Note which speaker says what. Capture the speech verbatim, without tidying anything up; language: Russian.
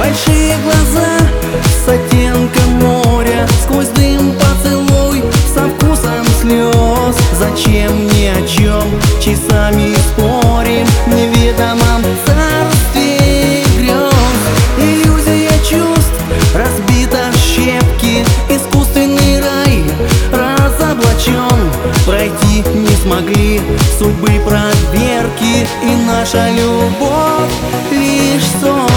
Speaker 1: Большие глаза с оттенком моря, сквозь дым поцелуй со вкусом слез. Зачем ни о чем часами спорим в неведомом царстве грез? Иллюзия чувств разбита в щепки, искусственный рай разоблачен. Пройти не смогли судьбы проверки, и наша любовь лишь сон.